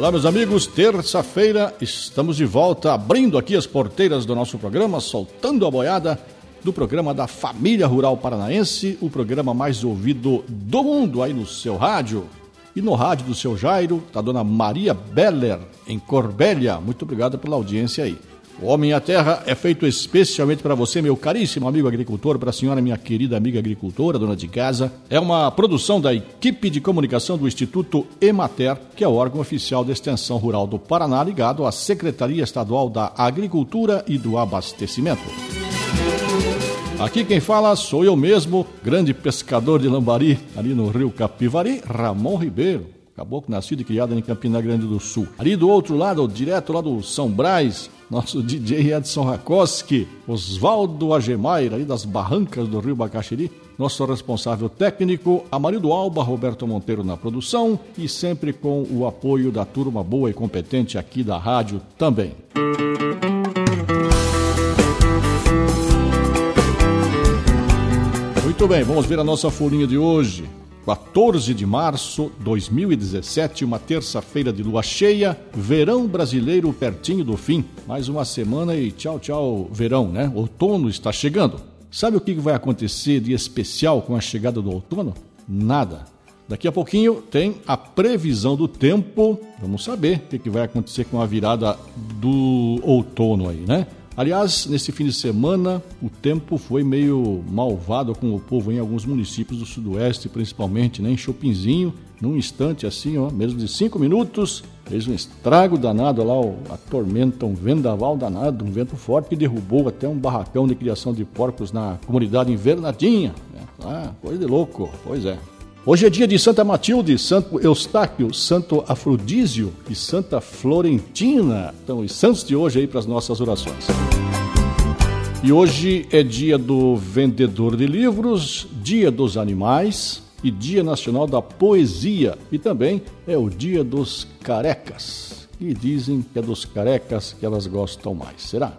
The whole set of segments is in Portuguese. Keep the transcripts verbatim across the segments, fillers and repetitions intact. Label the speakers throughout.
Speaker 1: Olá, meus amigos, terça-feira estamos de volta, abrindo aqui as porteiras do nosso programa, soltando a boiada do programa da Família Rural Paranaense, o programa mais ouvido do mundo aí no seu rádio. E no rádio do seu Jairo, tá a dona Maria Beller, em Corbélia. Muito obrigado pela audiência aí. O Homem e a Terra é feito especialmente para você, meu caríssimo amigo agricultor, para a senhora, minha querida amiga agricultora, dona de casa. É uma produção da equipe de comunicação do Instituto Emater, que é o órgão oficial da Extensão Rural do Paraná, ligado à Secretaria Estadual da Agricultura e do Abastecimento. Aqui quem fala sou eu mesmo, grande pescador de lambari, ali no Rio Capivari, Ramon Ribeiro. Caboclo nascido e criado em Campina Grande do Sul. Ali do outro lado, direto lá do São Brás, nosso D J Edson Rakoski, Oswaldo Agemair, ali das barrancas do Rio Bacaxiri, nosso responsável técnico, Amarildo Alba, Roberto Monteiro na produção e sempre com o apoio da turma boa e competente aqui da rádio também. Muito bem, vamos ver a nossa folhinha de hoje. quatorze de março de dois mil e dezessete, uma terça-feira de lua cheia, verão brasileiro pertinho do fim. Mais uma semana e tchau, tchau, verão, né? Outono está chegando. Sabe o que vai acontecer de especial com a chegada do outono? Nada. Daqui a pouquinho tem a previsão do tempo. Vamos saber o que vai acontecer com a virada do outono aí, né? Aliás, nesse fim de semana, o tempo foi meio malvado com o povo em alguns municípios do sudoeste, principalmente, né? Em Chopinzinho, num instante assim, ó, mesmo de cinco minutos, fez um estrago danado lá, ó, a tormenta, um vendaval danado, um vento forte que derrubou até um barracão de criação de porcos na comunidade Invernadinha. Né? Ah, coisa de louco, pois é. Hoje é dia de Santa Matilde, Santo Eustáquio, Santo Afrodísio e Santa Florentina. Então, os santos de hoje aí para as nossas orações. E hoje é dia do vendedor de livros, dia dos animais e dia nacional da poesia. E também é o dia dos carecas. E dizem que é dos carecas que elas gostam mais. Será?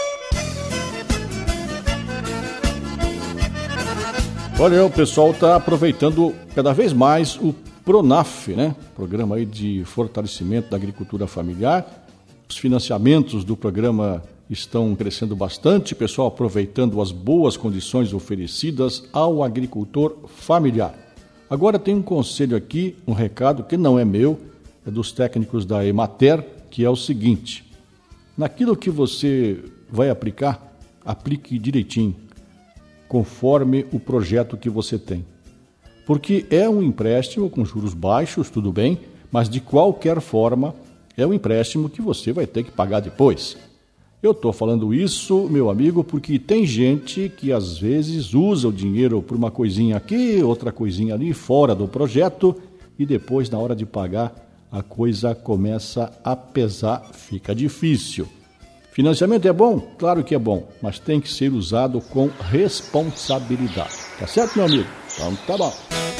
Speaker 1: Olha, o pessoal está aproveitando cada vez mais o PRONAF, né? Programa aí de fortalecimento da agricultura familiar. Os financiamentos do programa estão crescendo bastante, o pessoal aproveitando as boas condições oferecidas ao agricultor familiar. Agora tem um conselho aqui, um recado que não é meu, é dos técnicos da Emater, que é o seguinte: naquilo que você vai aplicar, aplique direitinho, conforme o projeto que você tem. Porque é um empréstimo com juros baixos, tudo bem, mas de qualquer forma é um empréstimo que você vai ter que pagar depois. Eu estou falando isso, meu amigo, porque tem gente que às vezes usa o dinheiro por uma coisinha aqui, outra coisinha ali, fora do projeto, e depois, na hora de pagar, a coisa começa a pesar, fica difícil. Financiamento é bom? Claro que é bom, mas tem que ser usado com responsabilidade. Tá certo, meu amigo? Então tá bom.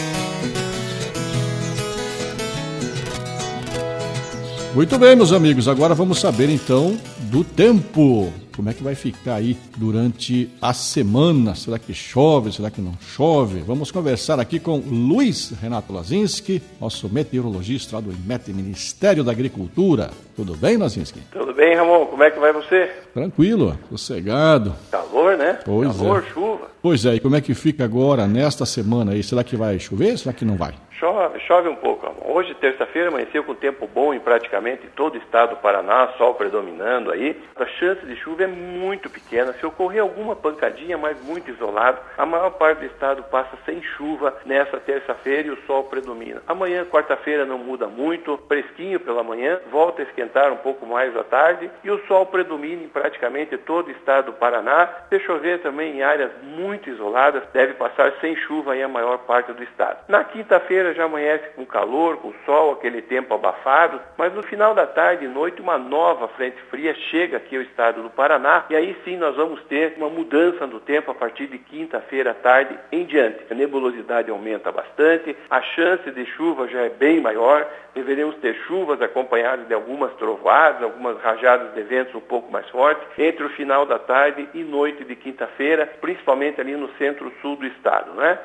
Speaker 1: Muito bem, meus amigos, agora vamos saber então do tempo. Como é que vai ficar aí durante a semana? Será que chove? Será que não chove? Vamos conversar aqui com Luiz Renato Lazinski, nosso meteorologista lá do IMET, Ministério da Agricultura. Tudo bem, Lazinski?
Speaker 2: Tudo bem, Ramon. Como é que vai você?
Speaker 1: Tranquilo, sossegado.
Speaker 2: Calor, né?
Speaker 1: Pois
Speaker 2: Calor,
Speaker 1: é.
Speaker 2: chuva.
Speaker 1: Pois é, e como é que fica agora, nesta semana aí? Será que vai chover? Será que não vai?
Speaker 2: Chove, chove um pouco, Ramon. Hoje, terça-feira, amanheceu com tempo bom em praticamente todo o estado do Paraná, sol predominando aí. A chance de chuva é muito pequena. Se ocorrer alguma pancadinha, mas muito isolado, a maior parte do estado passa sem chuva nessa terça-feira e o sol predomina. Amanhã, quarta-feira, não muda muito, fresquinho pela manhã, volta a esquentar um pouco mais à tarde e o sol predomina em praticamente todo o estado do Paraná. Se chover também em áreas muito isoladas, deve passar sem chuva em a maior parte do estado. Na quinta-feira já amanhece com calor, com sol, aquele tempo abafado, mas no final da tarde e noite uma nova frente fria chega aqui ao estado do Paraná e aí sim nós vamos ter uma mudança do tempo a partir de quinta-feira à tarde em diante. A nebulosidade aumenta bastante, a chance de chuva já é bem maior, deveremos ter chuvas acompanhadas de algumas trovoadas, algumas rajadas de ventos um pouco mais fortes entre o final da tarde e noite de quinta-feira, principalmente ali no centro-sul do estado, né?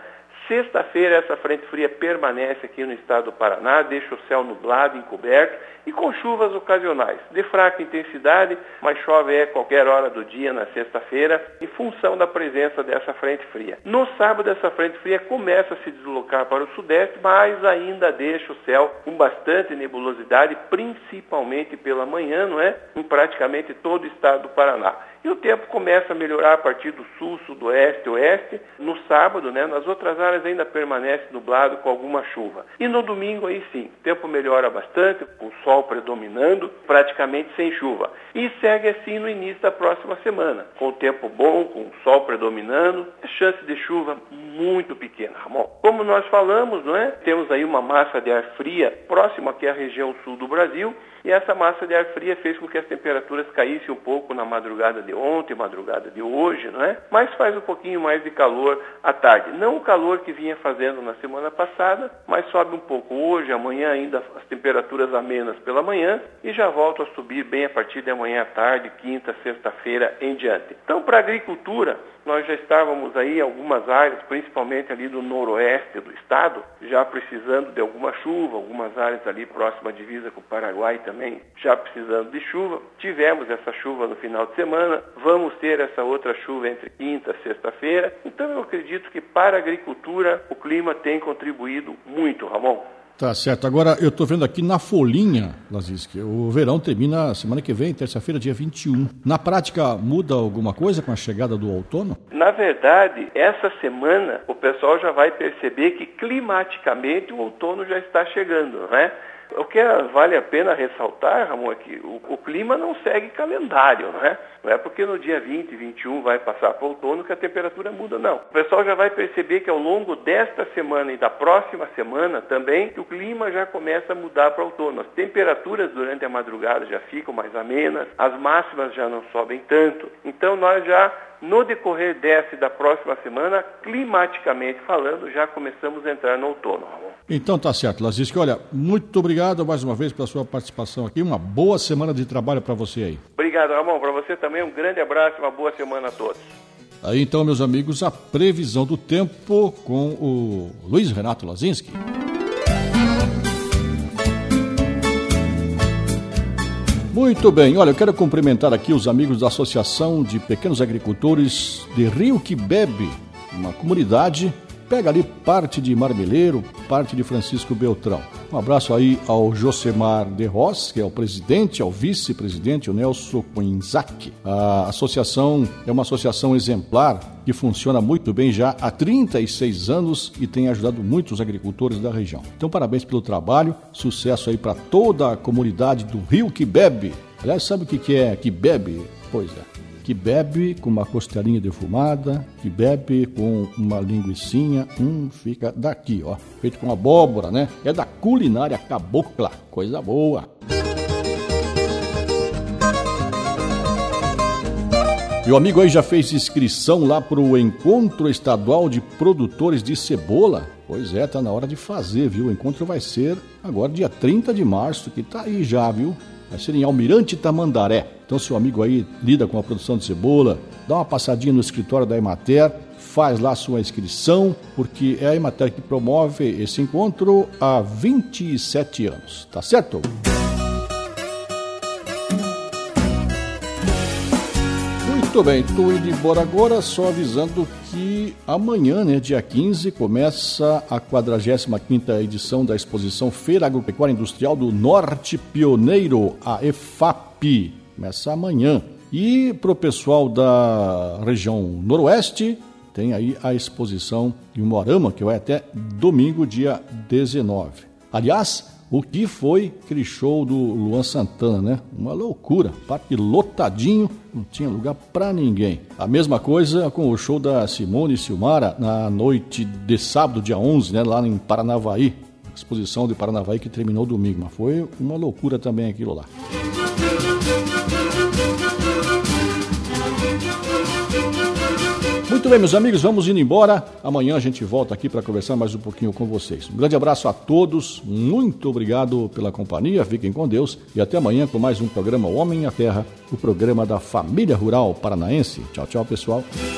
Speaker 2: Sexta-feira, essa frente fria permanece aqui no estado do Paraná, deixa o céu nublado, encoberto e com chuvas ocasionais, de fraca intensidade, mas chove a qualquer hora do dia na sexta-feira, em função da presença dessa frente fria. No sábado, essa frente fria começa a se deslocar para o sudeste, mas ainda deixa o céu com bastante nebulosidade, principalmente pela manhã, não é? Em praticamente todo o estado do Paraná. E o tempo começa a melhorar a partir do sul, sudoeste, oeste. No sábado, né, nas outras áreas ainda permanece nublado com alguma chuva. E no domingo, aí sim, o tempo melhora bastante, com o sol predominando, praticamente sem chuva. E segue assim no início da próxima semana, com o tempo bom, com o sol predominando, a chance de chuva muito pequena, Ramon. Como nós falamos, não é? Temos aí uma massa de ar fria próxima aqui à região sul do Brasil, e essa massa de ar fria fez com que as temperaturas caíssem um pouco na madrugada de ontem, madrugada de hoje, não é? Mas faz um pouquinho mais de calor à tarde. Não o calor que vinha fazendo na semana passada, mas sobe um pouco hoje, amanhã ainda as temperaturas amenas pela manhã e já volta a subir bem a partir de amanhã à tarde, quinta, sexta-feira em diante. Então, para a agricultura, nós já estávamos aí em algumas áreas, principalmente ali do noroeste do estado, já precisando de alguma chuva, algumas áreas ali próxima à divisa com o Paraguai também, já precisando de chuva. Tivemos essa chuva no final de semana, vamos ter essa outra chuva entre quinta e sexta-feira. Então eu acredito que para a agricultura o clima tem contribuído muito, Ramon.
Speaker 1: Tá certo. Agora, eu estou vendo aqui na folhinha, Lazinski, o verão termina semana que vem, terça-feira, dia vinte e um. Na prática, muda alguma coisa com a chegada do outono?
Speaker 2: Na verdade, essa semana o pessoal já vai perceber que climaticamente o outono já está chegando, não é? O que vale a pena ressaltar, Ramon, é que o, o clima não segue calendário, não é? Não é porque no dia vinte, vinte e um vai passar para o outono que a temperatura muda, não. O pessoal já vai perceber que ao longo desta semana e da próxima semana também, o clima já começa a mudar para o outono. As temperaturas durante a madrugada já ficam mais amenas, as máximas já não sobem tanto. Então nós já, no decorrer dessa e da próxima semana, climaticamente falando, já começamos a entrar no outono, Ramon.
Speaker 1: Então tá certo, Lazinski. Olha, muito obrigado mais uma vez pela sua participação aqui. Uma boa semana de trabalho para você aí.
Speaker 2: Obrigado, Ramon. Para você também um grande abraço e uma boa semana a todos.
Speaker 1: Aí então, meus amigos, a previsão do tempo com o Luiz Renato Lazinski. Muito bem, olha, eu quero cumprimentar aqui os amigos da Associação de Pequenos Agricultores de Rio que Bebe, uma comunidade, pega ali parte de Marmeleiro, parte de Francisco Beltrão. Um abraço aí ao Josemar de Ross, que é o presidente, ao vice-presidente, o Nelson Quinzac. A associação é uma associação exemplar que funciona muito bem já há trinta e seis anos e tem ajudado muitos agricultores da região. Então, parabéns pelo trabalho, sucesso aí para toda a comunidade do Rio que Bebe. Aliás, sabe o que é que bebe? Pois é. Que bebe com uma costelinha defumada, que bebe com uma linguicinha, hum, fica daqui, ó, feito com abóbora, né? É da culinária cabocla, coisa boa. E o amigo aí já fez inscrição lá para o Encontro Estadual de Produtores de Cebola? Pois é, tá na hora de fazer, viu? O encontro vai ser agora dia trinta de março, que tá aí já, viu? Vai ser em Almirante Tamandaré. Então, se o amigo aí lida com a produção de cebola, dá uma passadinha no escritório da Emater, faz lá a sua inscrição, porque é a Emater que promove esse encontro há vinte e sete anos. Tá certo? Muito bem, estou indo embora agora, só avisando que amanhã, né, dia quinze, começa a quadragésima quinta edição da exposição Feira Agropecuária Industrial do Norte Pioneiro, a EFAP. Começa amanhã. E para o pessoal da região noroeste, tem aí a exposição de Umuarama, que vai até domingo, dia dezenove. Aliás, o que foi aquele show do Luan Santana, né? Uma loucura, parque lotadinho, não tinha lugar para ninguém. A mesma coisa com o show da Simone e Silmara na noite de sábado, dia onze, né? Lá em Paranavaí, exposição de Paranavaí que terminou domingo, mas foi uma loucura também aquilo lá. Muito bem, meus amigos, vamos indo embora. Amanhã a gente volta aqui para conversar mais um pouquinho com vocês. Um grande abraço a todos, muito obrigado pela companhia, fiquem com Deus e até amanhã com mais um programa Homem e a Terra, o programa da família rural paranaense. Tchau, tchau, pessoal.